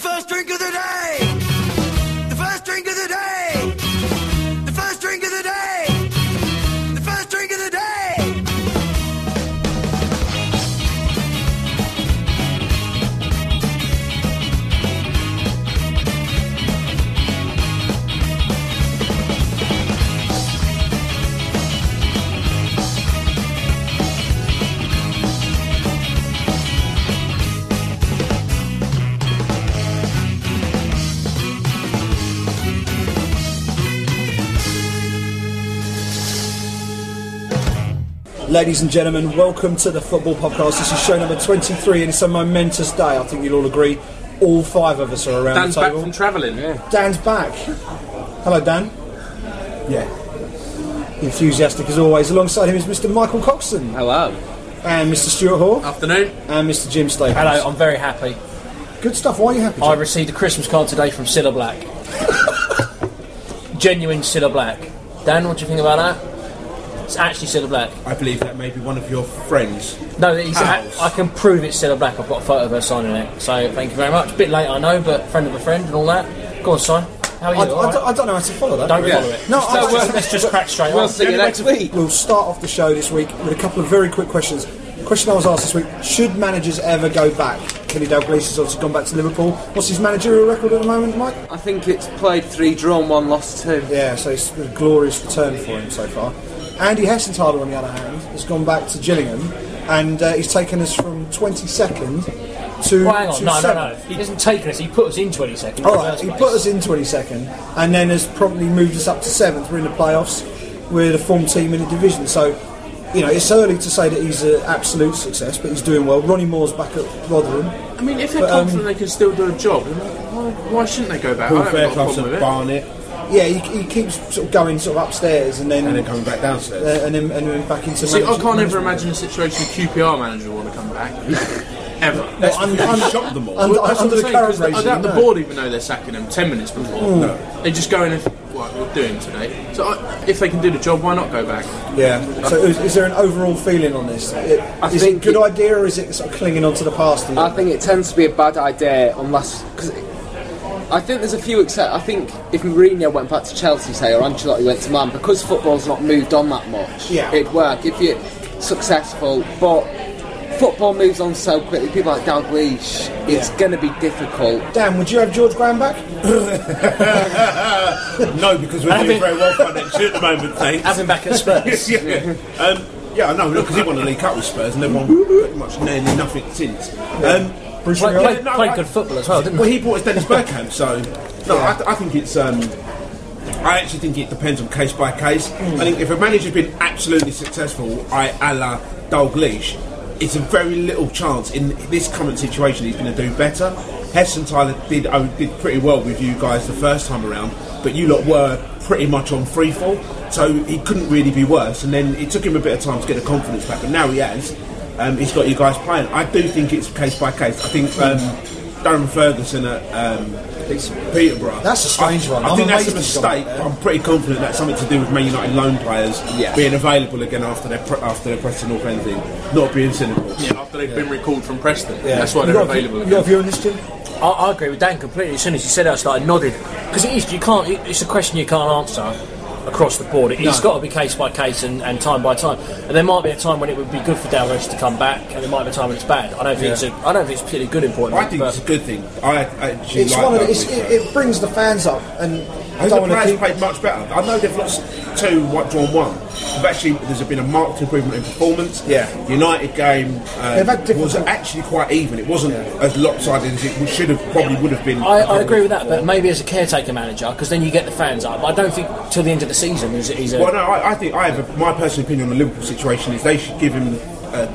first drink of the day! The first drink of the day! The first drink of the day! The first drink of the day! Ladies and gentlemen, welcome to the Football Podcast. This is show number 23 and it's a momentous day. I think you'll all agree. All five of us are around Dan's the table. back from travelling. Yeah. Dan's back. Hello, Dan. Yeah. Enthusiastic as always. Alongside him is Mr. Michael Coxon. Hello. And Mr. Stuart Hall. Afternoon. And Mr. Jim Staples. Hello, I'm very happy. Good stuff. Why are you happy, Jim? I received a Christmas card today from Cilla Black. Genuine Cilla Black. Dan, what do you think about that? It's actually Cilla Black. I believe that may be one of your friends. No, I can prove it's Cilla Black. I've got a photo of her signing it. So thank you very much. A bit late, I know, but friend of a friend and all that. Go on, Si. How are you? I don't know how to follow that. Don't follow it. No, let's just crack straight on. We'll see you next week. We'll start off the show this week with a couple of very quick questions. Question I was asked this week: should managers ever go back? Kenny Dalglish has obviously gone back to Liverpool. What's his managerial record at the moment, Mike? I think it's played 3, drawn 1, lost 2. Yeah, so it's a glorious return for him so far. Andy Hessenthaler, on the other hand, has gone back to Gillingham and he's taken us from 22nd to Well, hang on, no. 7th. He hasn't taken us, he put us in 20 seconds. Alright, he put us in 22nd and then has promptly moved us up to 7th. We're in the playoffs with a form team in the division. So, you know, it's early to say that he's an absolute success, but he's doing well. Ronnie Moore's back at Rotherham. I mean, if they're confident they can still do a job, then why shouldn't they go back? Paul I haven't got a Fairclough's problem with at it. Barnet Yeah, he keeps sort of going sort of upstairs and then coming back downstairs. and then back into. See, I can't ever imagine a situation a QPR manager will want to come back. Ever. Shop them all. Under That's what the I'm saying, current 'cause I regime, doubt the no. board even know they're sacking them 10 minutes before. No. They just go in and think, what we're doing today. So if they can do the job, why not go back? Yeah. So is there an overall feeling on this? Is it a think good idea or is it sort of clinging on to the past? I think it tends to be a bad idea unless... Cause I think there's a few I think if Mourinho went back to Chelsea, say, or Ancelotti went to Man, because football's not moved on that much, Yeah. it'd work if you're successful, but football moves on so quickly. People like Dalglish, it's going to be difficult. Dan, would you have George Graham back? No, because we're doing very well financially at the moment, thanks. Have him back at Spurs. Yeah, I know, because he won the League Cup with Spurs and they've won pretty much nearly nothing since. Bruce Played Muriel? good football as well, didn't Well, he? he brought us Dennis Bergkamp, so no, I think it's. I actually think it depends on case by case. I think if a manager's been absolutely successful, a la Dalglish, it's a very little chance in this current situation he's going to do better. Hessenthaler did pretty well with you guys the first time around, but you lot were pretty much on free fall, so he couldn't really be worse. And then it took him a bit of time to get the confidence back, but now he has. He's got you guys playing. I do think it's case by case. I think Darren Ferguson at Peterborough. That's a strange one. I think I'm that's a amazed he's gone mistake. there. I'm pretty confident that's something to do with Man United loan players Yeah. being available again after their Preston North End thing, not being cynical. Yeah, after they've been recalled from Preston. Yeah. That's why You they're got a available You got a again. view on this, Jim? I agree with Dan completely. As soon as he said it, I started nodding. Because it's a question you can't answer across the board. It's got to be case by case and time by time. And there might be a time when it would be good for Dalglish to come back, and there might be a time when it's bad. I don't think it's particularly good important. I think it's a good thing. I actually It's like one of that. it brings the fans up, and I And don't the want to players keep. played much better. I know they've lost 2, drawn 1. But actually, there's been a marked improvement in performance. Yeah. United game They've had different- was actually quite even. It wasn't as lopsided as it probably would have been. I agree with that, but maybe as a caretaker manager, because then you get the fans up. I don't think till the end of the season he's a... Well, no, I think my personal opinion on the Liverpool situation is they should give him a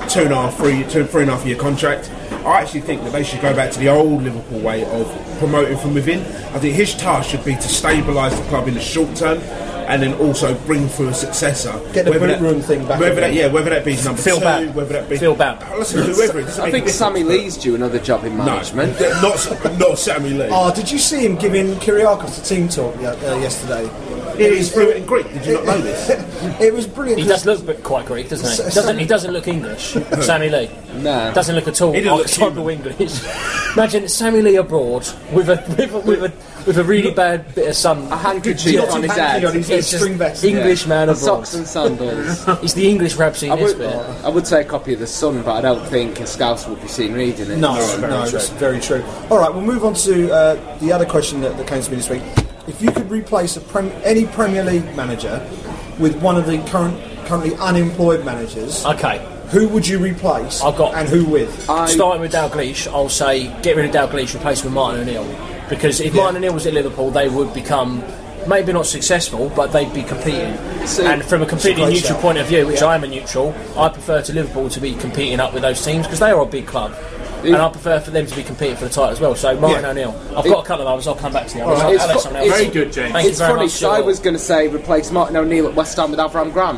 3.5 year contract. I actually think that they should go back to the old Liverpool way of promoting from within. I think his task should be to stabilise the club in the short term, and then also bring through a successor. Get the boot room thing back Whether again. that be number Phil 2, Babb. whether that be Phil Babb. Listen, whoever it doesn't I make think a Sammy difference. Lee's due another job in management. No, not Sammy Lee. Oh, did you see him giving Kiriakos the team talk yesterday? He's fluent in Greek. Did you not know this? It was brilliant. He does look quite Greek, doesn't he? He doesn't look English. Sammy Lee. No. Doesn't look at all He doesn't look archetypal English. Imagine Sammy Lee abroad with a really bad bit of sun. A handkerchief on his head. on his head, He's just string vest. English man abroad. Socks and sandals. He's the English Rabsy in this bit. I would say a copy of The Sun, but I don't think a Scouse would be seen reading it. No, it's very true. All right, we'll move on to the other question that came to me this week. If you could replace any Premier League manager with one of the currently unemployed managers, Okay. who would you replace? And who with? Starting with Dalglish, I'll say get rid of Dalglish, replace him with Martin O'Neill. Because if Martin O'Neill was at Liverpool, they would become maybe not successful, but they'd be competing. And from a completely neutral point of view, which I am a neutral, I prefer to Liverpool to be competing up with those teams because they are a big club. And I prefer for them to be competing for the title as well. So Martin O'Neill. I've got a couple of others. I'll come back to you. Very good, James. Thank you It's very funny, much. so I was going to say replace Martin O'Neill at West Ham with Avram Grant.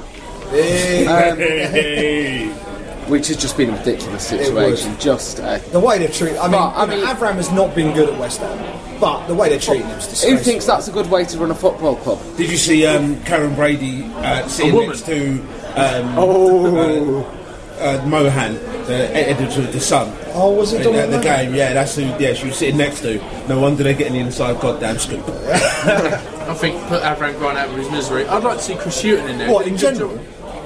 Which has just been a ridiculous situation. Just the way they're treating. I mean, Avram has not been good at West Ham, but the way they're treating him is disgraceful. Who thinks that's a good way to run a football club? Did you see Karen Brady sitting next to Mohan, the editor of The Sun? Oh, was it the game? Yeah, that's who. Yeah, she was sitting next to. No wonder they're getting the inside goddamn scoop. I think put Avram Grant out of his misery. I'd like to see Chris Hughton in there. What, in general?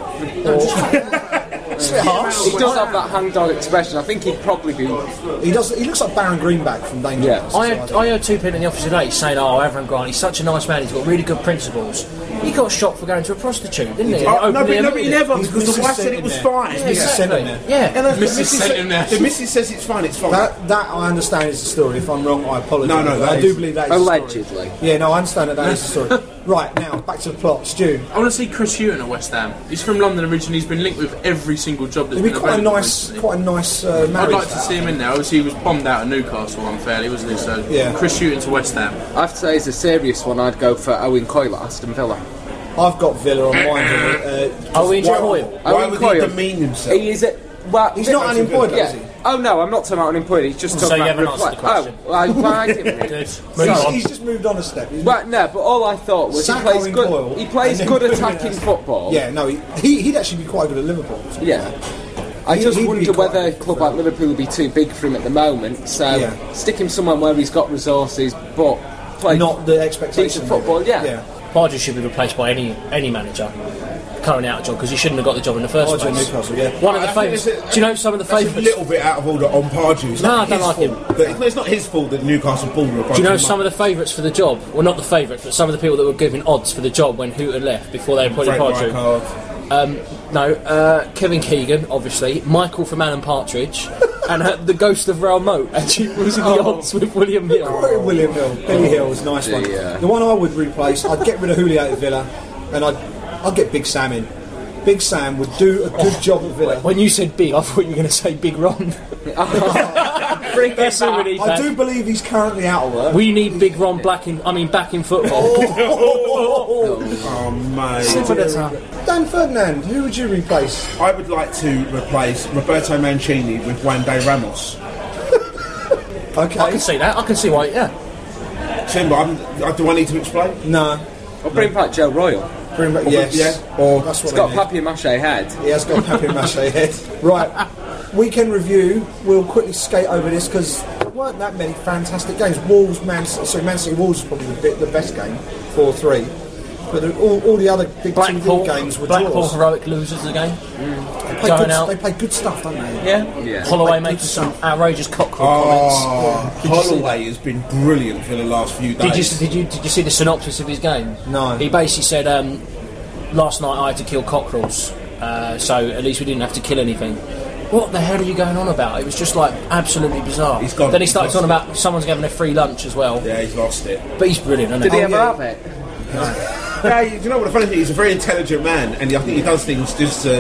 It's a bit harsh. He does have that hangdog expression. I think he'd probably be. He does. He looks like Baron Greenback from Danger. Yeah. I heard two people in the office today saying, Avram Grant, he's such a nice man, he's got really good principles. He got shot for going to a prostitute, didn't he? No, but he never, because the wife said it was fine. Mrs. sent him there. Yeah. And Mrs. sent him there. The missus says it's fine, it's fine. That I understand is the story. If I'm wrong, I apologise. No, I do believe that is allegedly. the story. Yeah, no, I understand that is the story. Right, now, back to the plot. Stu. I want to see Chris Hughton at West Ham. He's from London originally. He's been linked with every single job that's It'd be been quite a available nice recently. marriage. I'd like to see him in there. Obviously, he was bombed out of Newcastle unfairly, wasn't he? So, Chris Hughton to West Ham. I have to say, as a serious one, I'd go for Owen Coyle at Aston Villa. I've got Villa on mine here. Owen Coyle. Why would he demean himself? He is well, he's not unemployed, is he? Oh no, I'm not talking about unemployed. He's just talking about answered the question. I didn't. He's just moved on a step. Well, no, but all I thought was he plays good attacking football. Yeah, no, he'd actually be quite good at Liverpool. Yeah. I just wonder whether a club like Liverpool would be too big for him at the moment. So stick him somewhere where he's got resources, but play not the expectation decent football. Yeah. Pardew should be replaced by any manager currently out of job because he shouldn't have got the job in the first place. Newcastle, yeah. One of the favourites. Do you know some of the favourites? A little bit out of order on Pardew. No, I don't like him. It's not his fault that Newcastle pulled him. Do you know some of the favourites for the job? Well, not the favourites, but some of the people that were given odds for the job when Hughton left before they appointed Pardew. Kevin Keegan, obviously, Michael from Alan Partridge, and the ghost of Raoul Moat actually was in the odds with William Hill. William Hill, Billy Hill was a nice one. The one I would replace, I'd get rid of Julio at Villa, and I'd get Big Sam in. Big Sam would do a good job at Villa. When you said big, I thought you were going to say Big Ron. That's already I do believe he's currently out of work. We need Big Ron back in football. Oh mate. Dan Ferdinand, who would you replace? I would like to replace Roberto Mancini with Juan de Ramos. Okay. I can see that. I can see why. Yeah. Simba, do I need to explain? No. I'll bring back Joe Royal. Yes. Yeah. Or that's what he's got a papier-mâché head. He has got a papier-mâché head. Right. Weekend review. We'll quickly skate over this because there weren't that many fantastic games. Man City Wolves is probably the best game, 4-3. But all the other big TV games were Blackpool draws. heroic losers again. They play good stuff, don't they? Yeah. Holloway making some outrageous cockerel comments. Holloway has been brilliant for the last few days. Did you see the synopsis of his game? No. He basically said, last night I had to kill cockerels, so at least we didn't have to kill anything. What the hell are you going on about? It was just like absolutely bizarre. Then he started talking about someone's having a free lunch as well. Yeah, he's lost it. But he's brilliant, isn't he? Did he ever have it? Yeah, you know what the funny thing is? He's a very intelligent man, and I think he does things just to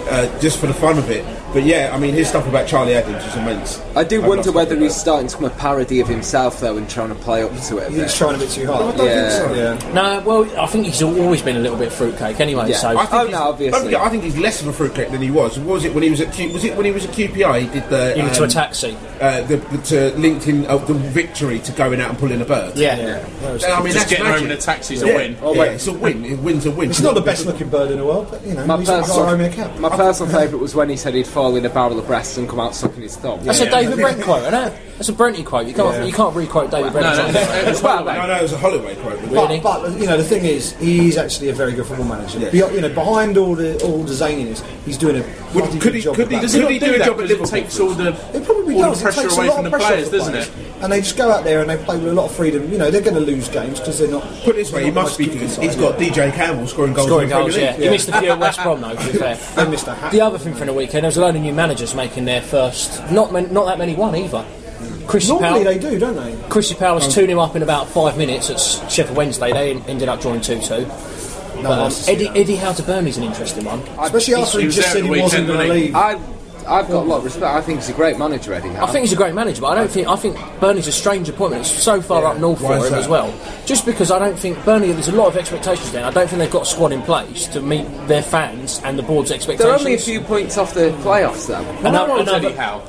just for the fun of it. But yeah, I mean, his stuff about Charlie Adams is immense. I do I've wonder lost whether couple he's starting to become a parody of himself, though, and trying to play up to it a He's bit. trying a bit too hard. I don't think so. Yeah. No, well, I think he's always been a little bit fruitcake anyway. Yeah. So I think Oh, he's- no, obviously. don't forget, I think he's less of a fruitcake than he was. Was it when he was at when he was at QPR? He did the even to a taxi. to LinkedIn the victory to going out and pulling a bird. Yeah. I mean, Just that's getting magic. home in a taxi's a Yeah. win. Yeah, it's a win. It wins a win. It's not the best looking bird in the world, but you know, My he's got personal, home in a cap. my personal favourite was when he said he'd fall in a barrel of breasts and come out sucking his thumb. That's a David Brent quote, isn't it? That's a Brenty quote. You can't re-quote David Brent. No, it was a Holloway quote. Really? But you know, the thing is, he's actually a very good football manager. Yeah. You know, behind all the zaniness, he's doing a bloody Could good he- job. could of he- that. Does he not do do a that job at because it Liverpool? takes all the It probably all does. the pressure it takes away a lot from of the pressure players, off the doesn't players. it? And they just go out there and they play with a lot of freedom. You know, they're going to lose games because they're not. Put it this way, he must be good. He's got DJ Campbell scoring goals. Scoring in the Premier goals, yeah. League. He missed a few at West Brom, though, to be fair. They missed a hat. The other thing from the weekend, there was a load of new managers making their first. Not that many won either. Chrissy Normally Powell, they do, don't they? Chrissy Powell was 2-0 up in about 5 minutes at Sheffield Wednesday. They ended up drawing 2-2. Eddie Howe to Burnley's an interesting one. Especially after he was just there said at he the wasn't weekend, going to wasn't he? leave. I've got a lot of respect. I think he's a great manager, Eddie Howe. I think he's a great manager, but I think Burnley's a strange appointment. It's so far up north Why for is him that? as well. Just because I don't think Burnley, there's a lot of expectations there. I don't think they've got a squad in place to meet their fans and the board's expectations. They're only a few points off the playoffs, though. How old's Eddie Howe?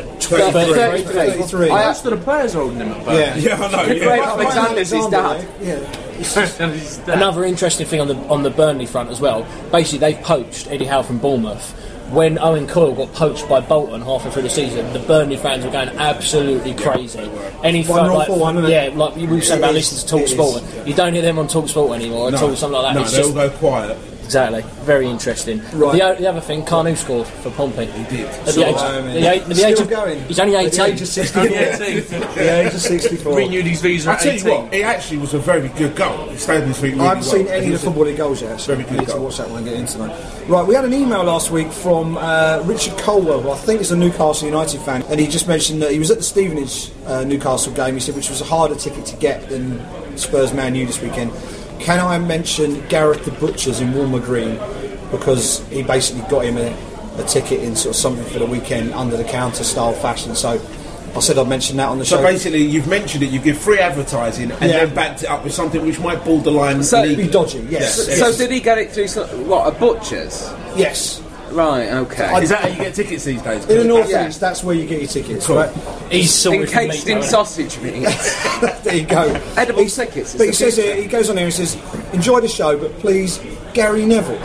33. Most of the players are holding him at Burnley. Yeah. Yeah, I know. Craig Yeah. Alexander's his dad. Yeah. Another interesting thing on the Burnley front as well. Basically, they've poached Eddie Howe from Bournemouth. When Owen Coyle got poached by Bolton halfway through the season, the Burnley fans were going absolutely crazy. Any One rule for one, isn't it? yeah, like we said about It is. listening to TalkSport, you don't hear them on TalkSport anymore at all, something like that. No, It's they all just, go quiet. exactly, very interesting. Right. The other thing, Carnu scored for Pompey. He did. At the age Still going. He's only At the 18. age of 64. Only 18. The age of 64. Renewed his visa I at tell you 18. what, it actually was a very good goal. He stayed on his feet really I haven't seen well. any of the Football League goals yet, so Very I good need to goal. watch that one and get into that. Right, we had an email last week from Richard Colwell, who I think is a Newcastle United fan, and he just mentioned that he was at the Stevenage Newcastle game, he said, which was a harder ticket to get than Spurs Man U this weekend. Can I mention Gareth the Butchers in Walmer Green? Because he basically got him a ticket in sort of something for the weekend under the counter style fashion, so I said I'd mention that on the So show. basically, you've mentioned it, you give free advertising, and Yeah. then backed it up with something which might borderline So- Be legal. dodgy, yes. Yes. So did he get it through, a butcher's? Yes. Right, okay. Is that how you get tickets these days? In the North Yeah. East, that's where you get your tickets, Cool. right? He's sorted for Encased meat, in though, sausage meat. There you go. Edible He's- tickets, But he it's the says here, he goes on here and says, enjoy the show, but please, Gary Neville.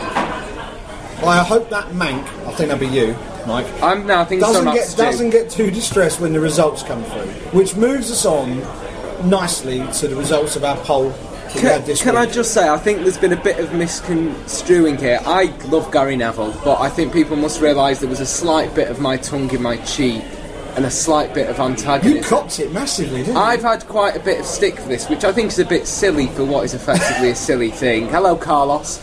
I hope that mank, I think that'd be you, Mike, I'm now thinking so not doesn't get too distressed when the results come through. Which moves us on nicely to the results of our poll that we had this Can I week. just say, I think there's been a bit of misconstruing here. I love Gary Neville, but I think people must realise there was a slight bit of my tongue in my cheek and a slight bit of You antagonism. copped it massively, didn't you? I've had quite a bit of stick for this, which I think is a bit silly for what is effectively a silly thing. Hello, Carlos.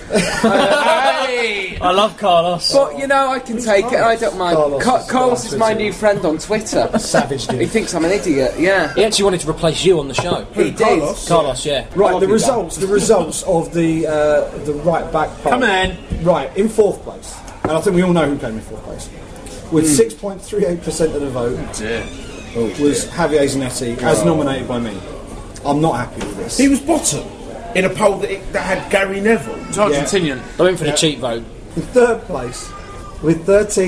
Hey! I love Carlos. But, you know, I can take it, and I don't mind. Carlos is Carlos is my Twitter. new friend on Twitter. Savage, He dude. thinks I'm an idiot, yeah. He actually wanted to replace you on the show. He did. Carlos, yeah. Right, love the you, results of the right back poll. Come on. Right, in fourth place, and I think we all know who came in fourth place, with 6.38% of the vote. Yeah. Was Javier Zanetti, as nominated by me. I'm not happy with this. He was bottom in a poll that had Gary Neville. It's Argentinian. I went for the cheap vote. In third place, with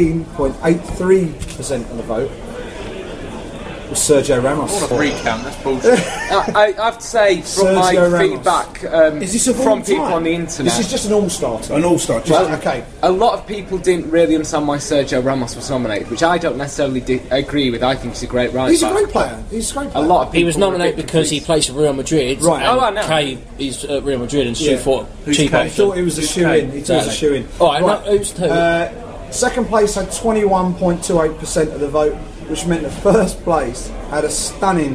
13.83% of the vote, was Sergio Ramos. What a recount, that's bullshit. I have to say, from my Sergio Ramos. feedback Is this of all from people time? on the internet, This is just an all-starter. An all-star. Just Well, okay. a lot of people didn't really understand why Sergio Ramos was nominated, which I don't necessarily agree with. I think he's a great right He's a back. great player. He's a great A player. lot of people He was were a nominated bit because he confused. plays for Real Madrid. Right. And Oh, I know. Kay is at Real Madrid and Stu Yeah. thought Who's cheap Kay? I thought it was a shoe-in. He thought it was a Exactly. shoe-in. Alright, no, who's two? Second place had 21.28% of the vote, which meant that first place had a stunning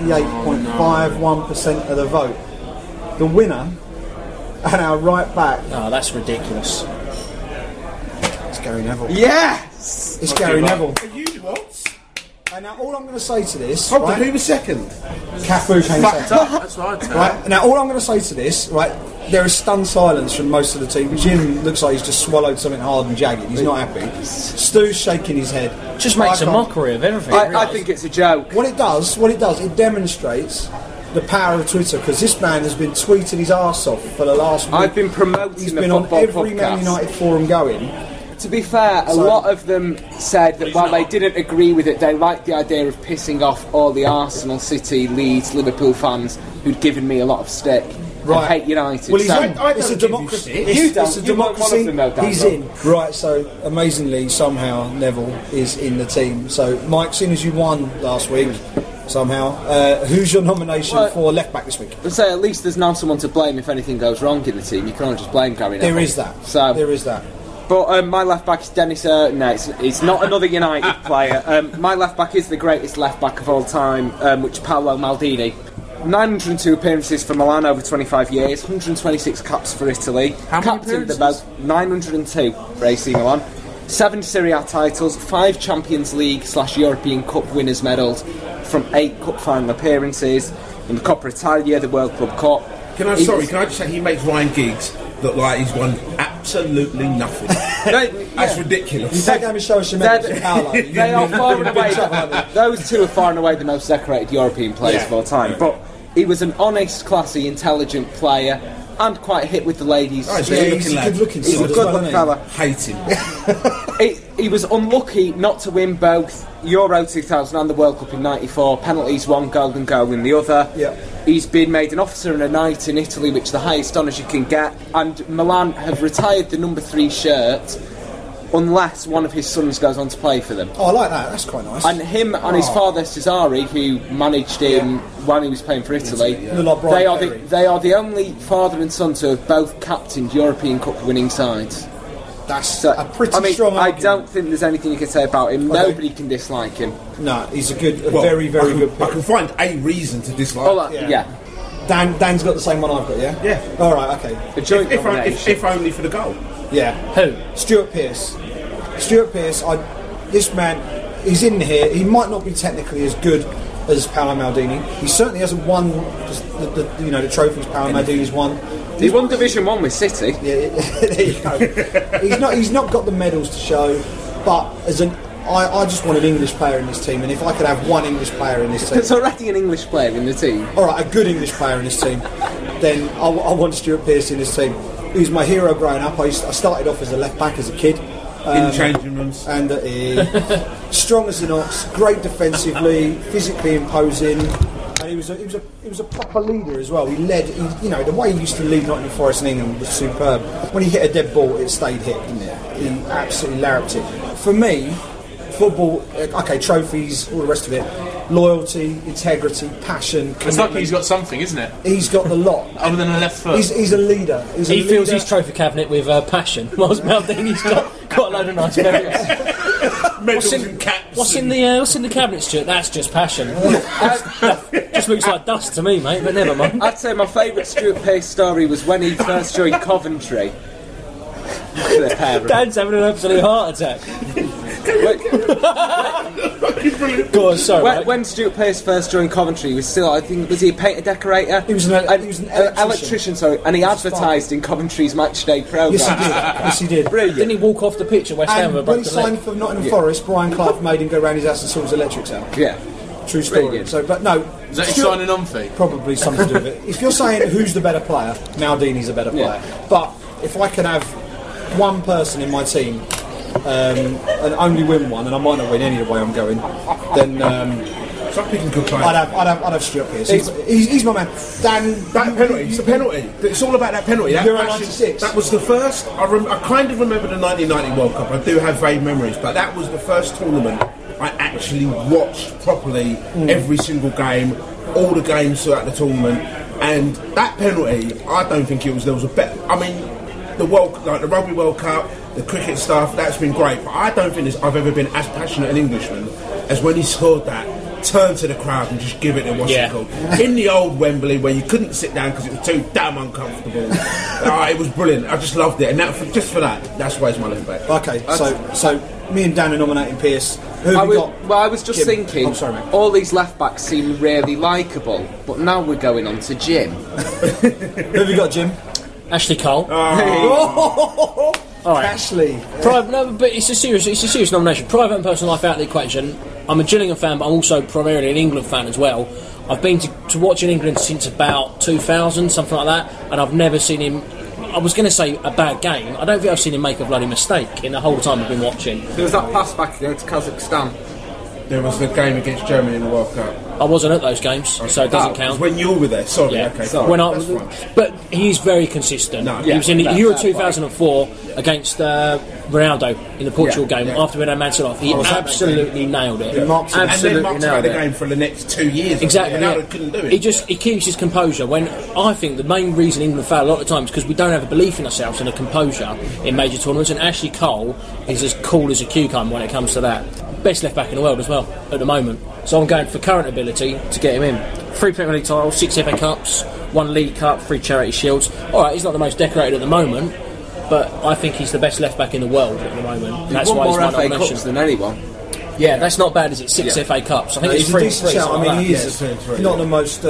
58.51% of the vote. The winner and our right back Oh, that's ridiculous. is Gary Neville. Yes! It's Gary Neville. Are you what? And now all I'm going to say to this, Hold on, right, who was second? Cafu came second. That's what I'd say. Right, now all I'm going to say to this, right, there is stunned silence from most of the team. Jim looks like he's just swallowed something hard and jagged. He's not happy. Stu's shaking his head. Just makes I a can't- mockery of everything. I think it's a joke. What it does, it demonstrates the power of Twitter, because this man has been tweeting his arse off for the last week. I've been promoting He's the been on football every Man podcast. United forum going. To be fair, a lot of them said that while they didn't agree with it, they liked the idea of pissing off all the Arsenal, City, Leeds, Liverpool fans who'd given me a lot of stick Right. and hate United. Well, he's So- in. I It's a don't give democracy. you shit. You don't. It's a You weren't one of democracy. them, though, Dan, He's though. in. Right, so amazingly, somehow Neville is in the team. So, Mike, seeing as you won last week, somehow, who's your nomination Well, for left back this week? I'd say at least there's now someone to blame if anything goes wrong in the team. You can't just blame Gary Neville. There is that. So, There is that. But my left back is Dennis. No, it's not another United player. My left back is the greatest left back of all time, which is Paolo Maldini. 902 appearances for Milan over 25 years, 126 caps for Italy. How many Captained appearances? about 902 for AC Milan. 7 Serie A titles, 5 Champions League / European Cup winners' medals from 8 cup final appearances in the Coppa Italia, the World Club Cup. Can I just say he makes Ryan Giggs look like he's won absolutely nothing. That's ridiculous. You take him and show us your medals and Paolo. They are far and away. Those two are far and away the most decorated European players of all time. But he was an honest, classy, intelligent player, and quite hit with the ladies. Oh, he's Yeah, good he's looking a lad. good looking He's a side as good well, looking isn't fella. Hate him. He was unlucky not to win both Euro 2000 and the World Cup in '94. Penalties, one golden goal in the other. Yeah. He's been made an officer and a knight in Italy, which is the highest honours you can get. And Milan have retired the number 3 shirt unless one of his sons goes on to play for them. Oh, I like that. That's quite nice. And him and his father Cesare, who managed him when he was playing for Italy, Look like Brian Ferry. they are the only father and son to have both captained European Cup winning sides. That's So, a pretty I mean, strong I argument. don't think there's anything you can say about him. Okay. Nobody can dislike him. No, he's a good, Well, very, very good I pick. can find a reason to dislike. Oh, Yeah. yeah. Dan's got the same one I've got, yeah? Yeah. All right, okay. A joint if nomination. only for the goal. Yeah. Who? Stuart Pearce. Stuart Pearce, this man, he's in here. He might not be technically as good as Paolo Maldini. He certainly hasn't won the trophies Paolo Maldini's won. He won Division 1 with City. Yeah, there you go. He's not got the medals to show, but I just want an English player in this team, and if I could have one English player in this team, There's already an English player in the team. all right, a good English player in this team, then I want Stuart Pearce in this team. He was my hero growing up. I started off as a left back as a kid. In changing rooms. And strong as an ox, great defensively, physically imposing, and he was a proper leader as well. He led, the way he used to lead Nottingham Forest in England was superb. When he hit a dead ball, it stayed hit, didn't it? He absolutely larruped it. For me, football, okay, trophies, all the rest of it, loyalty, integrity, passion, It's like commitment. he's got something, isn't it? He's got the lot. Other than a left foot. He's a leader. He fills his trophy cabinet with passion, whilst Maldini's got a load of nice medals. Medals in- and caps. What's in the cabinet, Stuart? That's just passion. Just looks like dust to me, mate. But never mind. I'd say my favourite Stuart Pearce story was when he first joined Coventry. Look at the pair of them. Dan's having an absolute heart attack. Go on, sorry. mate. When Stuart Pearce first joined Coventry, he was still, I think, was he a painter decorator? He was an electrician. Sorry, and he advertised in Coventry's matchday programme. Yes, he did. Yes, he did. Brilliant. Didn't he walk off the pitch at West Ham And with a when he broken leg? signed for Nottingham Forest, Brian Clough made him go round his house and sort his electrics out. Yeah. True story. Brilliant. So, but no, Is that his Stuart- signing on fee? probably something to do with it. If you're saying who's the better player, Maldini's a better Yeah. player. But if I could have one person in my team and only win one, and I might not win any way I'm going, then It's like picking good players. I'd have Stuart Pearce. He's my man. Dan, That penalty, it's the penalty. It's all about that penalty. That Euro actually- 96. That was the first. I kind of remember the 1990 World Cup. I do have vague memories, but that was the first tournament I actually watched properly. Every single game, all the games throughout the tournament, and that penalty. I don't think there was a better. I mean, the Rugby World Cup, the cricket stuff. That's been great, but I don't think I've ever been as passionate an Englishman as when he scored that. Turn to the crowd and just give it a what's Yeah. it called in the old Wembley where you couldn't sit down because it was too damn uncomfortable. It was brilliant. I just loved it, and just for that, that's why it's my left back. Okay, so me and Dan are nominating Pearce. Who have we got? I was just Jim. thinking, Oh, sorry, mate. all these left backs seem really likeable, but now we're going on to Jim. Who have you got, Jim? Ashley Cole. Oh, All right. Ashley. No, but it's a serious nomination. Private and personal life out of the equation. I'm a Gillingham fan, but I'm also primarily an England fan as well. I've been to watching England since about 2000, something like that, and I've never seen him. I was going to say a bad game. I don't think I've seen him make a bloody mistake in the whole time I've been watching. There was that pass back against Kazakhstan. There was the game against Germany in the World Cup. I wasn't at those games, so it doesn't count. When you were there, sorry. Yeah. Okay. Sorry. When I, That's fine. but he's very consistent. No, he was in the yeah, Euro fair play. 2004 against Ronaldo in the Portugal game after we had Man City off. He absolutely nailed it. He marked it. And then Absolutely marked nailed out the it. game for the next 2 years. Exactly. Ronaldo Yeah. couldn't do it. He keeps his composure. When I think the main reason England fail a lot of times because we don't have a belief in ourselves and a composure in major tournaments. And Ashley Cole is as cool as a cucumber when it comes to that. Best left back in the world as well at the moment. So I'm going for current ability to get him in. 3 Premier League titles, 6 FA Cups, 1 League Cup, 3 Charity Shields. All right, he's not the most decorated at the moment, but I think he's the best left back in the world at the moment. That's Won why he's more my FA nomination. Cups than anyone. Yeah, that's not bad, is it? 6 FA Cups. I think He's it's a 3 decent shout. I mean, he is not the most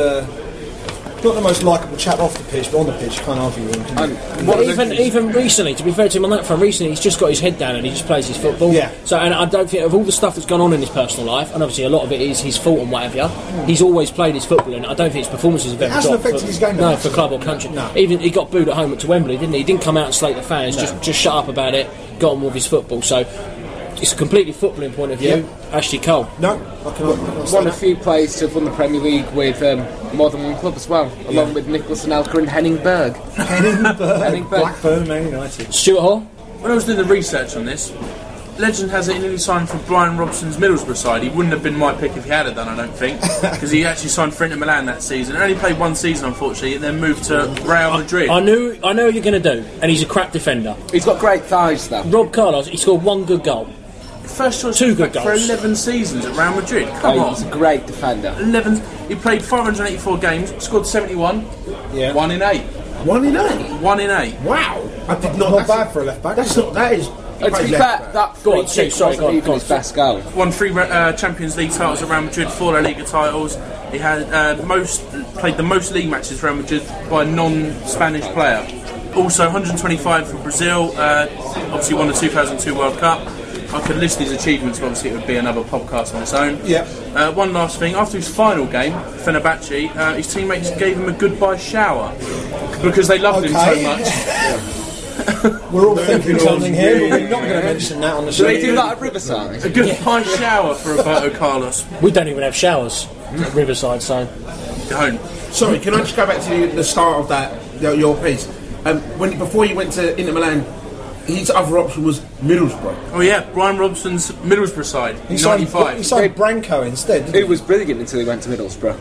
likeable chap off the pitch, but on the pitch, you can't argue with him. can you? But even recently, to be fair to him on that front, recently he's just got his head down and he just plays his football. Yeah. So, and I don't think of all the stuff that's gone on in his personal life, and obviously a lot of it is his fault and whatever. He's always played his football, and I don't think his performances have ever hasn't dropped. affected his game, No, though. for club or country. No. Even he got booed at home to Wembley, didn't he? He didn't come out and slate the fans. Just shut up about it. Got on with his football. So it's a completely footballing point of view. Yeah. Ashley Cole. No, I cannot say One of that. the few players to have won the Premier League with more than one club as well, along with Nicholas Anelka and Henning Berg. Henning Blackburn, Man United. Stuart Hall. When I was doing the research on this, legend has it he nearly signed for Brian Robson's Middlesbrough side. He wouldn't have been my pick if he had done, I don't think, because he actually signed for Inter Milan that season. Only played one season, unfortunately, and then moved to Real Madrid. I know what you're going to do, and he's a crap defender. He's got great thighs though. Rob Carlos, he scored 1 good goal. First choice 2 good back for goals. 11 seasons at Real Madrid. Come on. He's a great defender. 11. He played 584 games, scored 71, Yeah. 1 in 8. 1 in 8. 1 in 8. Wow. I did not. Not bad for a left back. That's not. That is. And to be fair, that Go on, free kick sorry, wasn't go on, even go on. his best goal. Won 3 Champions League titles at Real Madrid, 4 La Liga titles. He had played the most league matches for Real Madrid by a non-Spanish player. Also 125 for Brazil. Obviously won the 2002 World Cup. I could list his achievements, but obviously it would be another podcast on its own. Yeah. One last thing. After his final game, Fenerbahce, his teammates gave him a goodbye shower because they loved him so Okay. much. We're all thinking something here, but we're not going to mention that on the Do show. they do that at Riverside? A goodbye shower for Roberto Carlos. We don't even have showers at Riverside, so... Don't. Sorry, can I just go back to the start of that your piece? Before you went to Inter Milan, his other option was Middlesbrough. Oh yeah, Brian Robson's Middlesbrough side, He signed 95. Branco instead, didn't It was brilliant until he went to Middlesbrough.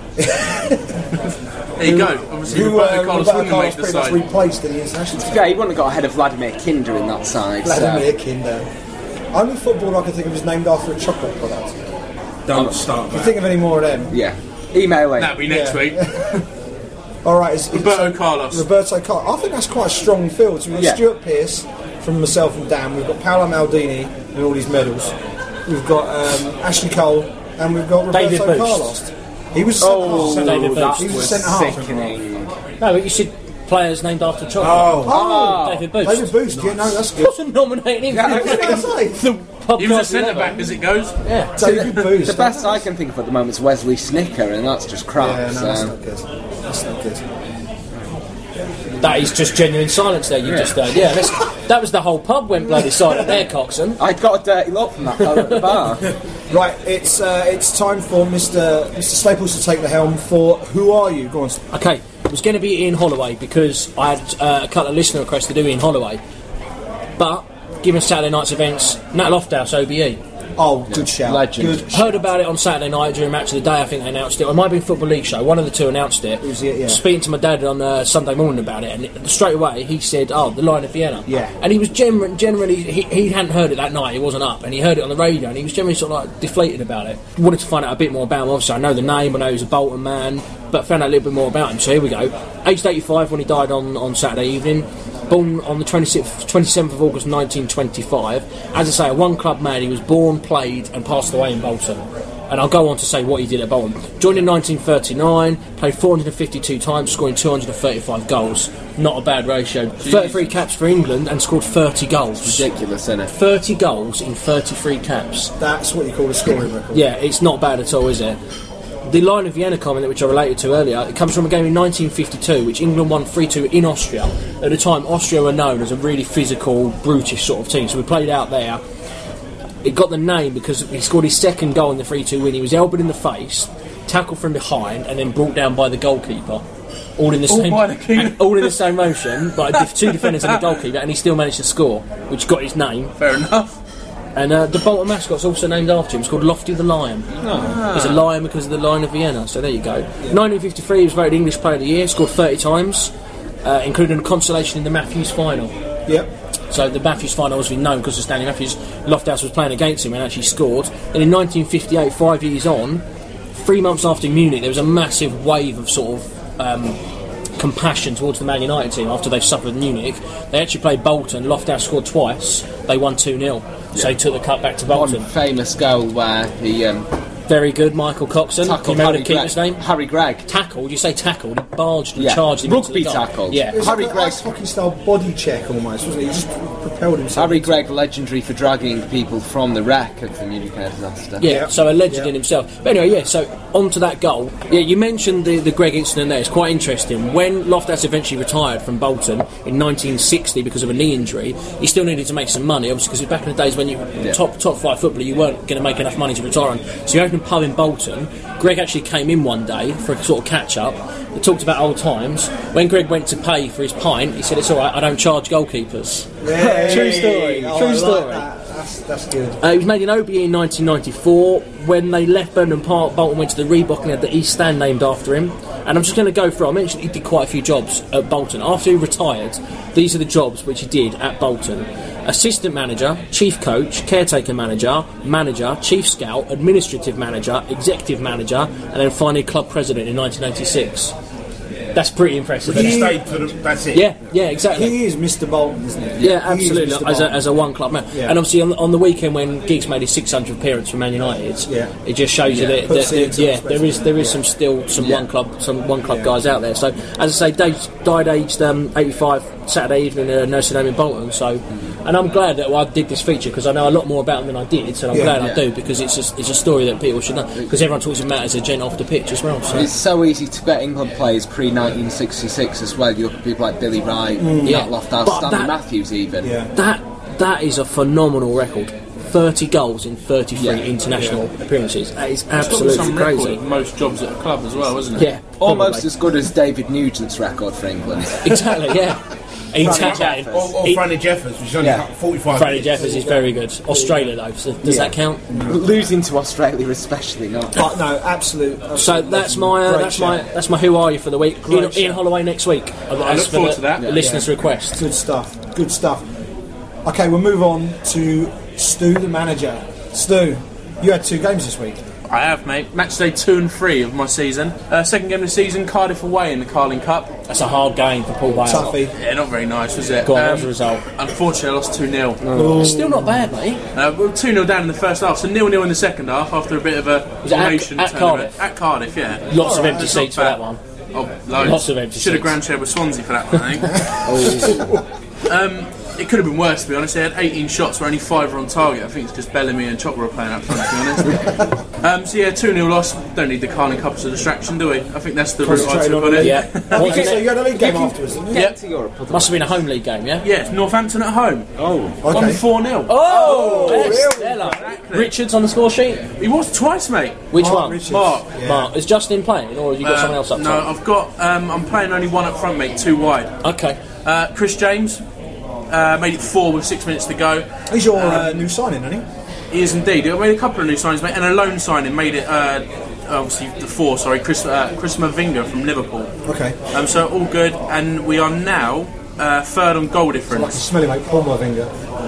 There you go. Obviously, Roberto Carlos Roberto wouldn't make the pretty much side. replaced in the international team. Yeah, he wouldn't have got ahead of Vladimir Kinder in that side. Vladimir Kinder. Only footballer I can think of is named after a chocolate product. Don't start Can you that. think of any more of them? Yeah. Email in. That'll be next Yeah. week. All right, it's Roberto Carlos. Roberto Carlos. I think that's quite a strong field. So we've got Yeah. Stuart Pearce from myself and Dan. We've got Paolo Maldini and all these medals. We've got Ashley Cole and we've got Roberto David Boost. Carlos. He was David that Boost. He was was centre half. sickening. No, but you said players named after chocolate. Oh, David Boost. David Boost. Yeah, no, that's good. Wasn't nominating him. What did I say? The He was a podcast centre level. back as it goes. Yeah. David Boost. The best I can think of at the moment is Wesley Snicker, and that's just crap. Yeah, no, that's so. not good. That's not good. That is just genuine silence there you just heard. Yeah, that was the whole pub went bloody silent there, Coxon. I got a dirty look from that fellow at the bar. Right, it's time for Mr. Staples to take the helm for Who Are You? Go on. Okay, it was going to be Ian Holloway because I had a couple of listener requests to do Ian Holloway. But, given Saturday night's events, Nat Lofthouse, OBE. Oh, good shout. Legend. Good. Heard about it on Saturday night during Match of the Day. I think they announced it. Or it might have been Football League Show. One of the two announced it. Was it, yeah. Speaking to my dad on Sunday morning about it, and straight away he said, "Oh, the Lion of Vienna." Yeah. And he was generally he hadn't heard it that night. He wasn't up, and he heard it on the radio, and he was generally sort of like deflated about it. Wanted to find out a bit more about him. Obviously, I know the name. I know he's a Bolton man, but found out a little bit more about him. So here we go. Aged 85 when he died on Saturday evening. born on the 27th of August 1925. As I say, a one-club man. He was born, played, and passed away in Bolton. And I'll go on to say what he did at Bolton. Joined in 1939, played 452 times, scoring 235 goals. Not a bad ratio. 33 caps for England and scored 30 goals. Ridiculous, isn't it? 30 goals in 33 caps. That's what you call a scoring record. Yeah, it's not bad at all, is it? The line of Vienna comment, which I related to earlier, it comes from a game in 1952, which England won 3-2 in Austria. At the time, Austria were known as a really physical, brutish sort of team, so we played out there. It got the name because he scored his second goal in the 3-2 win. He was elbowed in the face, tackled from behind, and then brought down by the goalkeeper. All in the same motion, but two defenders and the goalkeeper, and he still managed to score, which got his name. Fair enough. And the Bolton mascot's also named after him. It's called Lofty the Lion. He's a lion because of the Lion of Vienna. So there you go. 1953, he was voted English Player of the Year. Scored 30 times, including a consolation in the Matthews final. Yep. So the Matthews final was known because of Stanley Matthews. Lofthouse was playing against him and actually scored. And in 1958, 5 years on, 3 months after Munich, there was a massive wave of sort of compassion towards the Man United team after they've suffered Munich. They actually played Bolton. Lofthouse scored twice. They won 2-0. So he took the cut back to Bolton. One famous goal where he very good, Michael Coxon. tackled Do you remember Harry the keeper's Gregg. name? Harry Gregg. Tackled? You say tackled? He barged and Yeah. charged him Rugby into the goal. tackle. Yeah. It was Harry like Gregg. an ice hockey style body check almost, wasn't it? He just propelled himself. Harry Gregg, legendary for dragging people from the wreck of the Munich air disaster. Yeah, Yeah. so a legend Yeah. in himself. But anyway, yeah, so on to that goal. Yeah, you mentioned the Gregg incident there. It's quite interesting. When Lofthouse eventually retired from Bolton in 1960 because of a knee injury, he still needed to make some money, obviously, because back in the days when you were top flight footballer, you weren't going to make enough money to retire on. So he opened a pub in Bolton. Greg actually came in one day for a sort of catch-up. They talked about old times. When Greg went to pay for his pint, he said, "It's all right, I don't charge goalkeepers." Hey. True story, Oh, true I like story. that. That's good. He was made in OBE in 1994. When they left Burnham Park, Bolton went to the Reebok and had the East Stand named after him. And I'm just going to go through. I mentioned he did quite a few jobs at Bolton. After he retired, these are the jobs which he did at Bolton: assistant manager, chief coach, caretaker manager, chief scout, administrative manager, executive manager, and then finally club president in 1986. That's pretty impressive, He isn't it? stayed for the, that's it. Yeah, exactly. He is Mr. Bolton, isn't he? Yeah, He is absolutely. Mr. As Bolton. a one club man, Yeah. and obviously on the weekend when Giggs made his 600th appearance for Man United, Yeah. it just shows you that, Puts it into there is perspective. some one club guys out there. So as I say, Dave died aged 85 Saturday evening in a nursing home in Bolton. So, and I'm glad that I did this feature because I know a lot more about him than I did. So I'm Yeah. glad I Yeah. do because it's a story that people should know because everyone talks about Matt as a gent off the pitch as well. So. It's so easy to get England players pre-1966 as well. You look at people like Billy Wright, Yeah. Matt Lofthouse, But Stanley that- Matthews even. Yeah. That is a phenomenal record. 30 goals in 33 Yeah. international appearances. That is It's got absolutely some record crazy. of most jobs at a club as well, isn't it? Yeah, Almost probably. as good as David Nugent's record for England. Exactly, yeah. He tapped Jeffers. Or Franny Jeffers, which is only Yeah. 45 Franny minutes. Jeffers is very good. Australia though, so does that count? Losing to Australia especially not. But no, absolute. So that's my Great shout. that's my who are you for the week. Great Ian shout. Holloway next week. I look forward to that. The listeners' request. Good stuff. Good stuff. Okay, we'll move on to Stu, the manager. Stu, you had 2 games this week. I have, mate. Match day 2 and 3 of my season. Second game of the season, Cardiff away in the Carling Cup. That's a hard game for Paul Bale. Tuffy. Yeah, not very nice, was it? Go on, what's the result? Unfortunately, I lost 2-0. It's still not bad, mate. We were 2-0 down in the first half, so 0-0 in the second half after a bit of a Was it at formation Cardiff? tournament. At Cardiff, yeah. Lots of Alright, empty that's not seats for bad. that one. Oh, loads. Lots of empty Should have seats. ground shared with Swansea for that one, I think. It could have been worse, to be honest. They had 18 shots where only 5 were on target. I think it's because Bellamy and Chopra were playing up front, to be honest. So yeah, 2-0 loss. Don't need the Carling Cup as a distraction, do we? I think that's the route I Concentrating took on on the it. Yeah. So Wasn't you it? had a league game afterwards, didn't you? Yep. To Europe. Must have been a home league game, yeah? Yeah, it's Northampton at home. Okay. Won 4-0. Oh, really? Stella. Richards on the score sheet. He was twice, mate. Which Mark one? Richards. Mark. Yeah. Mark. Is Justin playing, or have you got someone else up No, top? I've got. I'm playing only one up front, mate. 2 wide. Okay. Chris James made it 4 with 6 minutes to go. He's your new signing, isn't he? He is indeed. He made a couple of new signings, mate, and a loan signing made it. Obviously, the 4. Sorry, Chris Mavinga from Liverpool. Okay. So all good, and we are now 3rd on goal Like a difference. smelly mate, Paul Mavinga.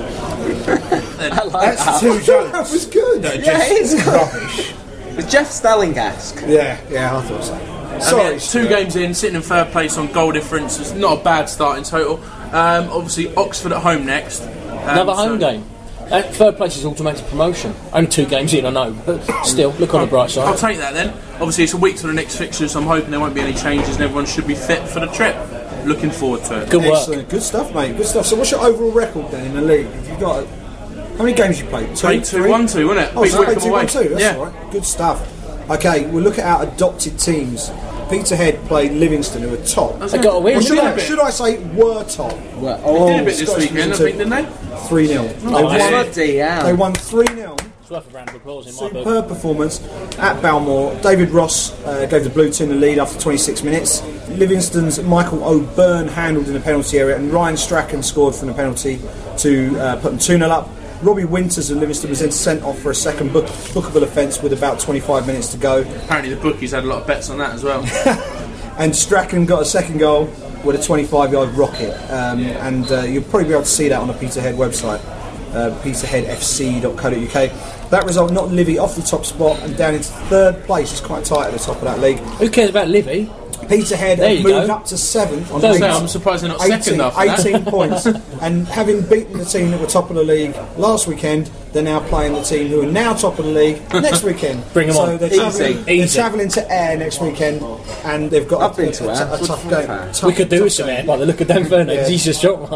That's 2 jokes. That was good. That are Yeah, it is just good. rubbish. It's Jeff Stelling-esque. Yeah, I thought so. Sorry, Two games in, sitting in 3rd place on goal difference. It's not a bad start in total. Obviously, Oxford at home next. Another home game. Third place is automatic promotion. Only 2 games in, I know, but still, look on the bright side. I'll take that then. Obviously, it's a week to the next fixture, so I'm hoping there won't be any changes and everyone should be fit for the trip. Looking forward to it. Good work. Excellent. Good stuff, mate. Good stuff. So what's your overall record then in the league? Have you got... How many games you played? 2, 3? 2-1-2, wasn't it? Oh, Big so win you from away. played 2-1-2. That's Yeah. all right. Good stuff. Okay, we'll look at our adopted teams. Peterhead played Livingston, who were top. They got a win, Or didn't they? should I say were top? Well, They did a bit this Scottish weekend, I Division think, didn't they? 3-0. bloody hell. They won 3-0. It's worth a round of applause in my book. Superb performance at Balmore. David Ross gave the Blue Team the lead after 26 minutes. Livingston's Michael O'Byrne handled in the penalty area, and Ryan Strachan scored from the penalty to put them 2-0 up. Robbie Winters of Livingston was then sent off for a second bookable offence with about 25 minutes to go. Apparently the bookies had a lot of bets on that as well. And Strachan got a second goal with a 25-yard rocket. And you'll probably be able to see that on the Peterhead website, peterheadfc.co.uk. That result knocked Livy off the top spot and down into third place. It's quite tight at the top of that league. Who cares about Livy? Peterhead There have you moved go. up to 7th on Don't 18 say I'm surprised they're not second after that. 18 points. And having beaten the team that were top of the league last weekend, they're now playing the team who are now top of the league next weekend. Bring 'em so on. They're travelling to Ayr next weekend, and they've got I've been to Ayr. a tough game. We could do with some air by the look of Dan Vernon. Yeah. He's just shot one.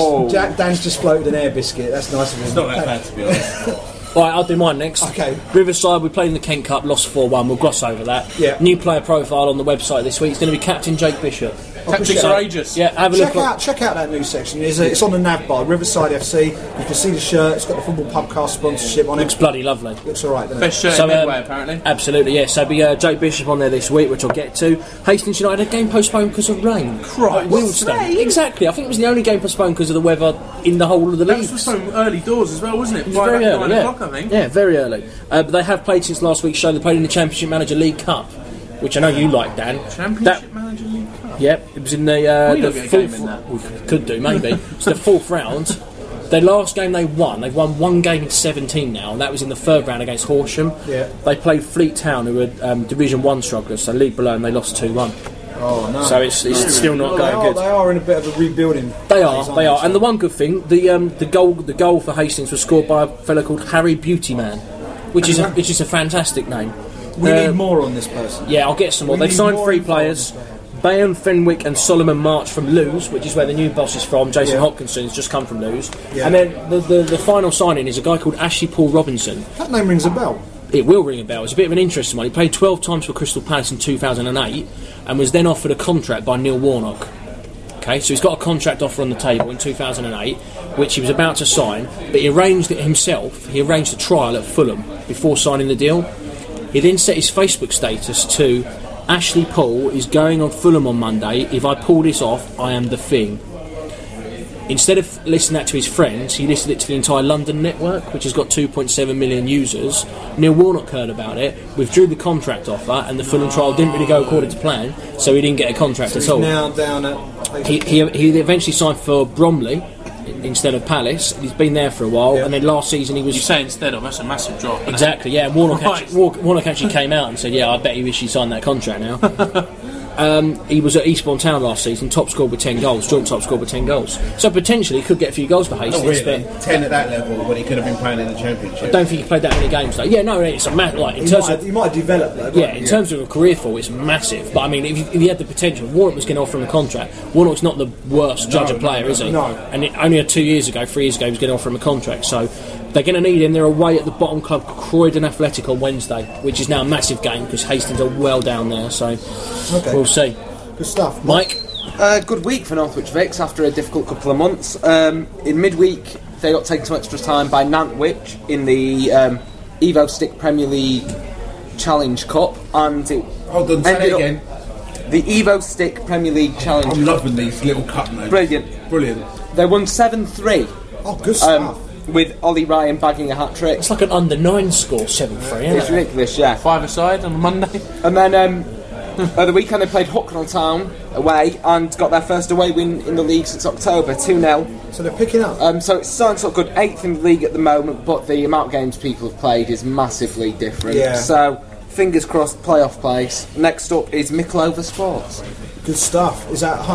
Dan's just floated an air biscuit. That's nice of him. It's not that bad, to be honest. Right, I'll do mine next. Okay. Riverside, we played in the Kent Cup, lost 4-1. We'll gloss over that. Yeah. New player profile on the website this week. It's going to be Captain Jake Bishop. Captain So- Courageous. Yeah, have a look. Check out that new section. It's on the nav bar, Riverside FC. You can see the shirt. It's got the Football Pubcast sponsorship on Looks it. bloody lovely. Looks all right, doesn't it? Best shirt So, in Midway, apparently. Absolutely, yeah. So be Jake Bishop on there this week, which I'll get to. Hastings United, a game postponed because of rain. Christ. Wealdstone. Rain? Exactly. I think it was the only game postponed because of the weather in the whole of the That league. was so early doors as well, wasn't it? It was very early, 9 yeah. o'clock, I think. Yeah, very early. But they have played since last week's show. They played in the Championship Manager League Cup, which I know you like, Dan. Championship Manager League Cup. Yep, it was in the don't get a game fourth. in that. We could do maybe. It's the fourth round. Their last game they won. They've won one game in 17 now, and that was in the third round against Horsham. Yeah. They played Fleet Town, who were Division 1 strugglers, so league below, and they lost 2-1. Oh no! So it's still not going good. They are in a bit of a rebuilding. They phase, are. aren't And the one good thing, the goal for Hastings was scored by a fellow called Harry Beautyman, which is a fantastic name. We need more on this person. Yeah, I'll get some more. We They've need signed more 3 info players. on this Bayan Fenwick and Solomon March from Lewes, which is where the new boss is from. Jason Yeah. Hopkinson's just come from Lewes. Yeah. And then the final signing is a guy called Ashley Paul Robinson. That name rings a bell. It will ring a bell. It's a bit of an interesting one. He played 12 times for Crystal Palace in 2008 and was then offered a contract by Neil Warnock. Okay, so he's got a contract offer on the table in 2008, which he was about to sign, but he arranged it himself. He arranged a trial at Fulham before signing the deal. He then set his Facebook status to Ashley Paul is going on Fulham on Monday. If I pull this off, I am the thing. Instead of listing that to his friends, he listed it to the entire London network, which has got 2.7 million users. Neil Warnock heard about it, withdrew the contract offer, and the Fulham trial didn't really go according to plan, so he didn't get a contract at all. Now down at. He eventually signed for Bromley instead of Palace. He's been there for a while, and then last season he was... You say instead of, that's a massive drop. isn't it? Exactly, yeah. Warnock, Right. Warnock actually came out and said, yeah, I bet he wished he signed that contract now. He was at Eastbourne Town last season, top scored with 10 goals, joint top scored with 10 goals. So potentially he could get a few goals for Hastings, Really? but 10 at that level when he could have been playing in the Championship. I don't think he played that many games though. Yeah, no, it's a like in He terms might, of... he might develop that. Yeah, in terms of a career fall, it's massive. But I mean, if he had the potential, Warnock was going to offer him a contract. Warnock's not the worst judge of player, is he? No. And only 3 years ago, he was going to offer him a contract. So they're going to need him. They're away at the bottom club, Croydon Athletic, on Wednesday, which is now a massive game because Hastings are well down there. So we'll see. Good stuff. Mike? Good week for Northwich Vicks after a difficult couple of months. In midweek, they got taken to extra time by Nantwich in the Evo Stick Premier League Challenge Cup, and it Hold on, say ended it up- again. The Evo Stick Premier League Challenge I'm Cup. loving these little cup names. Brilliant. Brilliant. They won 7-3 Oh, good stuff. with Ollie Ryan bagging a hat-trick. It's like an under 9 score, 7-3, isn't It's it? ridiculous, yeah. 5-a-side on Monday. And then at the weekend they played Hucknall Town away and got their first away win in the league since October, 2-0. So they're picking up. So it's starting to look good, 8th in the league at the moment, but the amount of games people have played is massively different. Yeah. So fingers crossed, playoff place. Next up is Mickleover Sports. Good stuff. Is that at home?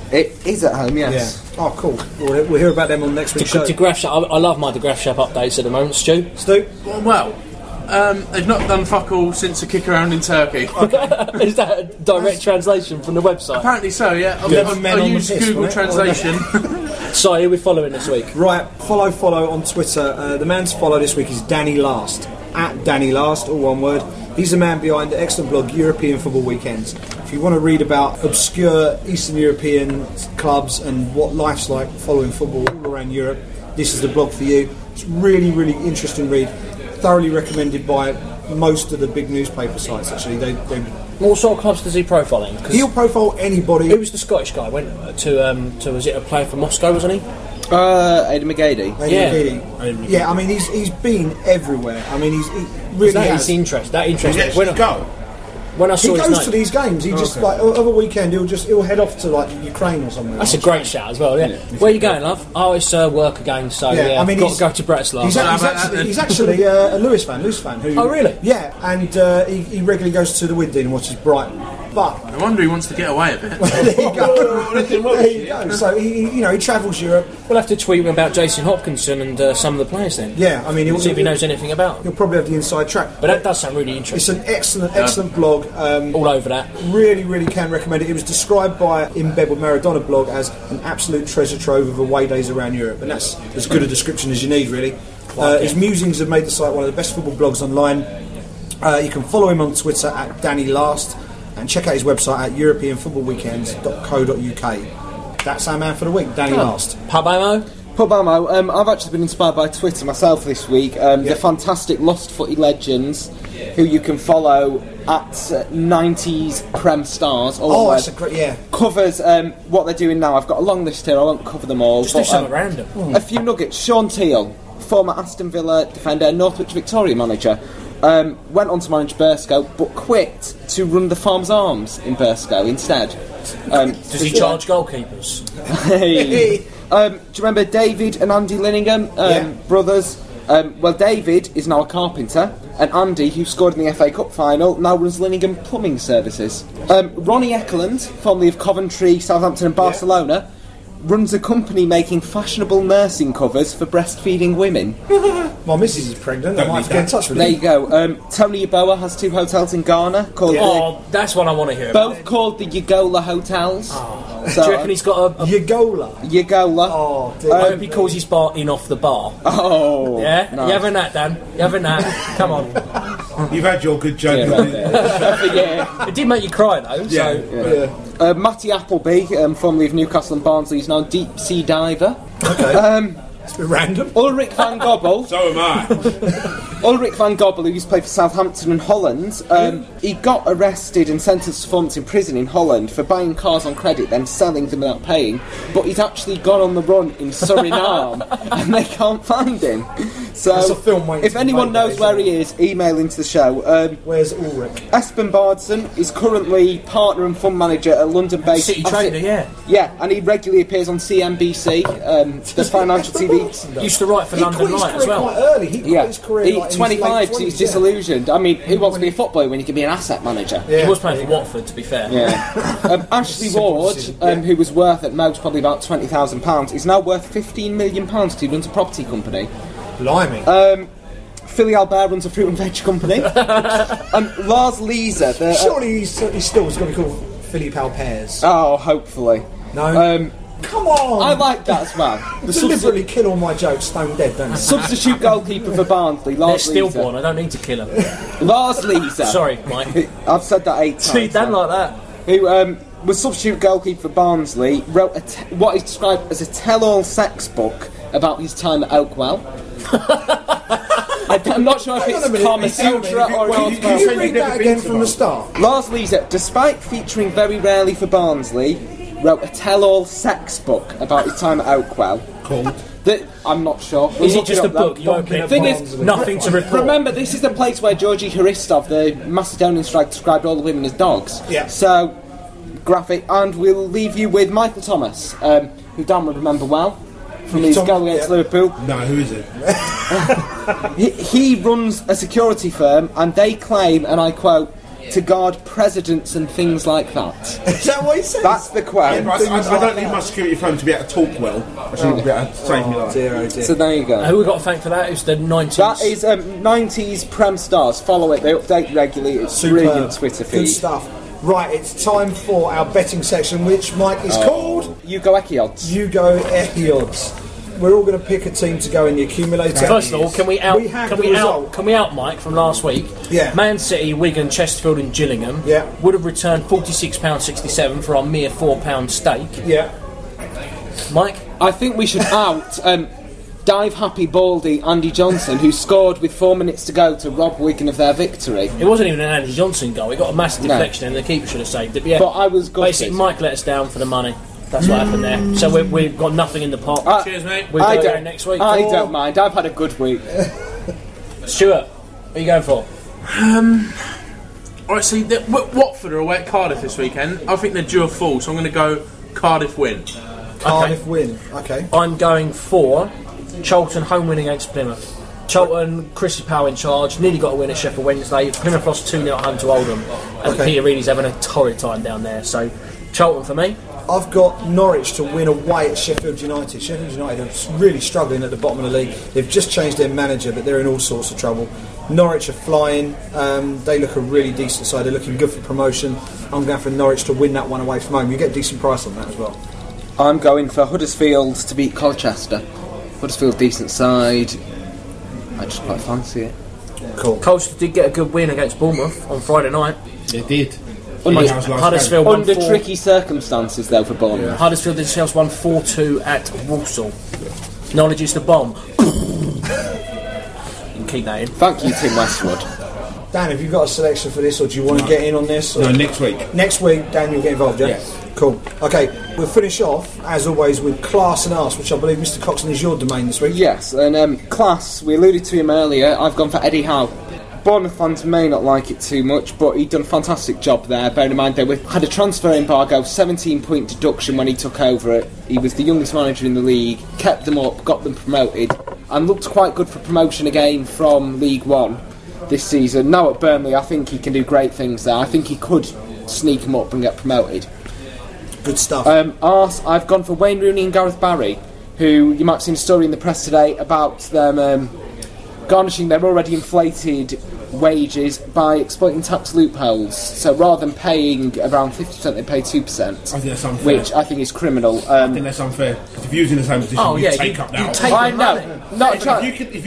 It is at home, yes. Yeah. Oh, cool. We'll hear about them on next week's show. De Graaf Shop, I love my De Graaf Shop updates at the moment, Stu. Well, they've not done fuck all since a kick around in Turkey. Is that a direct translation from the website? Apparently so, yeah. I use Google Translation. So, who are we following this week? Right, follow on Twitter. The man to follow this week is Danny Last. At Danny Last, all one word. He's the man behind the excellent blog European Football Weekends. If you want to read about obscure Eastern European clubs and what life's like following football all around Europe, this is the blog for you. It's really, really interesting read. Thoroughly recommended by most of the big newspaper sites, actually. What sort of clubs does he profiling? He'll profile anybody. Who was the Scottish guy? Went to was it a player from Moscow, wasn't he? Aidan McGeady. Yeah, I mean, he's been everywhere. I mean, he really has. That interests me. When I saw he his goes name, to these games. He just like over a weekend he'll head off to like Ukraine or somewhere. that's a great shout as well. Yeah. Where are you going, love? Oh, it's work again. So I mean, I've got to go to Bratislava. He's actually a Lewis fan. Who, oh, really? Yeah, and he regularly goes to the Windine and watches Brighton. But no wonder he wants to get away a bit. there you go. There you go. So he travels Europe. We'll have to tweet him about Jason Hopkinson and some of the players then. Yeah, I mean, he'll see if he knows anything about him. He'll probably have the inside track. But that does sound really interesting. It's an excellent blog. All over that. Really, really can recommend it. It was described by In Bed with Maradona blog as an absolute treasure trove of away days around Europe, and that's as good a description as you need, really. His musings have made the site one of the best football blogs online. You can follow him on Twitter at Danny Last, and check out his website at europeanfootballweekends.co.uk. That's our man for the week, Danny Last. Pubamo? I've actually been inspired by Twitter myself this week. The fantastic Lost Footy legends, who you can follow at 90s Prem Stars. That's a great, covers what they're doing now. I've got a long list here. I won't cover them all. Just do something random. A few nuggets. Sean Teal, former Aston Villa defender, Northwich Victoria manager. Went on to manage Burscough, but quit to run the Farm's Arms in Burscough instead. Does he charge goalkeepers? Hey. Do you remember David and Andy Linningham, brothers? Well, David is now a carpenter, and Andy, who scored in the FA Cup final, now runs Linningham Plumbing Services. Ronnie Ekeland, formerly of Coventry, Southampton and Barcelona, runs a company making fashionable nursing covers for breastfeeding women. My missus is pregnant. I might have to get in touch with There you go. Tony Yeboah has 2 hotels in Ghana called that's what I want to hear both about. called the Yagola Hotels. So, do you reckon he's got a Yagola? Yagola. Dear. I hope he calls his bar in off the bar. Yeah? Nice. You having that, Dan? You having that? Come on. You've had your good joke. It did make you cry though. Matty Appleby, formerly of Newcastle and Barnsley, is now a deep sea diver. Okay. It's a bit random. Ulrich van Gobel. So am I. Ulrich van Gobel, who used to play for Southampton and Holland, he got arrested and sentenced to 4 months in prison in Holland for buying cars on credit, then selling them without paying. But he's actually gone on the run in Suriname, and they can't find him. So, There's a film waiting if to be anyone made, knows where he is, email into the show. Where's Ulrich? Espen Bardson is currently partner and fund manager at London-based City Trader, Yeah, and he regularly appears on CNBC, the financial TV. Used to write for London Light as well. Quite early. He quit his career. He's 25, so he's disillusioned. I mean, who wants to be a footballer when you can be an asset manager? He was playing for Watford, to be fair. Yeah. Ashley Ward, who was worth at most probably about £20,000, is now worth £15 million because he runs a property company. Blimey. Philly Albert runs a fruit and veg company. Lars Leeser. Surely he's still got to be called Philippe Alpers. Oh, hopefully. No. Come on! I like that as well. They deliberately kill all my jokes stone dead, don't they? Substitute goalkeeper for Barnsley, Lars They're Leeser. stillborn, I don't need to kill them. Lars Leeser. Sorry, Mike. I've said that 8 times. See, Dan like that. Who was substitute goalkeeper for Barnsley, wrote what is described as a tell-all sex book about his time at Oakwell. I'm not sure if it's Kama Sutra or Can you read that again from the start? Lars Leeser, despite featuring very rarely for Barnsley, wrote a tell-all sex book about his time at Oakwell. Called? I'm not sure. Is it just a book? You open it. Thing is, nothing to report. Remember, this is the place where Georgi Hristov, the Macedonian striker, described all the women as dogs. Yeah. So, graphic, and we'll leave you with Michael Thomas, who Dan would remember well from his goal against Liverpool. No, who is it? He runs a security firm, and they claim, and I quote, to guard presidents and things like that. Is that what he says? That's the quote. I don't need my security phone to be able to talk well. I shouldn't be able to save me life. Dear, oh dear. So there you go. Who we got to thank for that? It's the 90s. That is 90s Prem Stars. Follow it. They update regularly. It's Superb. brilliant Twitter feed. Good stuff. Right, it's time for our betting section, which, Mike, is called You Go Eki Odds. You Go Eki Odds. We're all going to pick a team to go in the accumulator. First of all, can we out Mike from last week? Yeah. Man City, Wigan, Chesterfield, and Gillingham. Yeah. Would have returned £46.67 for our mere £4 stake. Yeah. Mike, I think we should out Dive Happy Baldy Andy Johnson, who scored with 4 minutes to go to rob Wigan of their victory. it wasn't even an Andy Johnson goal. He got a massive deflection, and the keeper should have saved it. But, yeah, But I was gutted. basically, Mike let us down for the money. That's what happened there. So we've got nothing in the pot. Cheers, mate. We'll I go don't- again next week. I don't mind. I've had a good week. Stuart, what are you going for? Alright, see, Watford are away at Cardiff this weekend. I think they're due a fall, so I'm going to go Cardiff win. Cardiff win. Okay. I'm going for Charlton home win against Plymouth. Charlton, Chrissy Powell in charge, nearly got a win at Sheffield Wednesday. Plymouth lost 2-0 at home to Oldham, and Okay. Peter Reilly's having a torrid time down there. So Charlton for me. I've got Norwich to win away at Sheffield United. Sheffield United are really struggling at the bottom of the league. They've just changed their manager, but they're in all sorts of trouble. Norwich are flying. They look a really decent side. They're looking good for promotion. I'm going for Norwich to win that one away from home. You get a decent price on that as well. I'm going for Huddersfield to beat Colchester. Huddersfield, decent side. I just quite fancy it. Cool. Colchester did get a good win against Bournemouth on Friday night. They did. Huddersfield won Under 4 tricky circumstances, though, for Bournemouth. Huddersfield themselves won 4-2 at Walsall. Knowledge is the bomb. You can keep that in. Thank you, Tim Westwood. Dan, have you got a selection for this, or do you want to get in on this? Or? No, next week. Next week, Dan, you'll get involved, yeah? Yes. Cool. Okay, we'll finish off, as always, with Class and Arse, which I believe, Mr. Coxon, is your domain this week. Yes, and Class, we alluded to him earlier. I've gone for Eddie Howe. Bournemouth fans may not like it too much, but he'd done a fantastic job there. Bearing in mind they had a transfer embargo, 17-point deduction when he took over it. He was the youngest manager in the league, kept them up, got them promoted, and looked quite good for promotion again from League One this season. Now at Burnley, I think he can do great things there. I think he could sneak them up and get promoted. Good stuff. Arse, I've gone for Wayne Rooney and Gareth Barry, who you might have seen a story in the press today about them garnishing their already inflated wages by exploiting tax loopholes. So rather than paying around 50%, they pay 2%. I think that's unfair. Which I think is criminal. I think that's unfair. Because if you was in the same position, you'd take up that. take I the know. money. Not trying.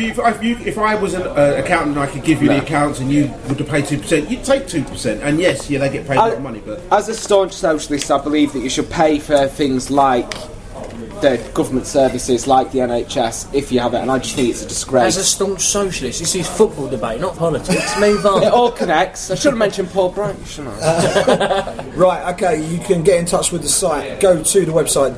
If I was an accountant, and I could give you the accounts, and you would have paid 2%. You'd take 2%, and yes, yeah, they get paid a lot of money. But As a staunch socialist, I believe that you should pay for things like the government services, like the NHS, if you have it, and I just think it's a disgrace. As a staunch socialist, this is football debate, not politics. Move on. It all connects. I should have mentioned Paul Bright, shouldn't I? Right, okay, you can get in touch with the site. Go to the website,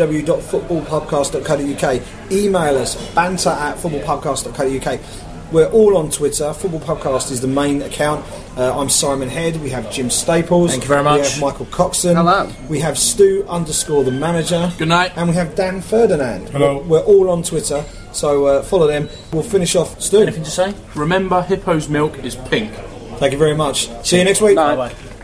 www.footballpubcast.co.uk. Email us, banter@footballpubcast.co.uk. We're all on Twitter. Football Pubcast is the main account. I'm Simon Head. We have Jim Staples. Thank you very much. We have Michael Coxon. Hello. We have Stu_the manager. Good night. And we have Dan Ferdinand. Hello. We're all on Twitter, so follow them. We'll finish off. Stu, Anything to say? Remember, Hippo's milk is pink. thank you very much. See you next week. Bye. Bye-bye.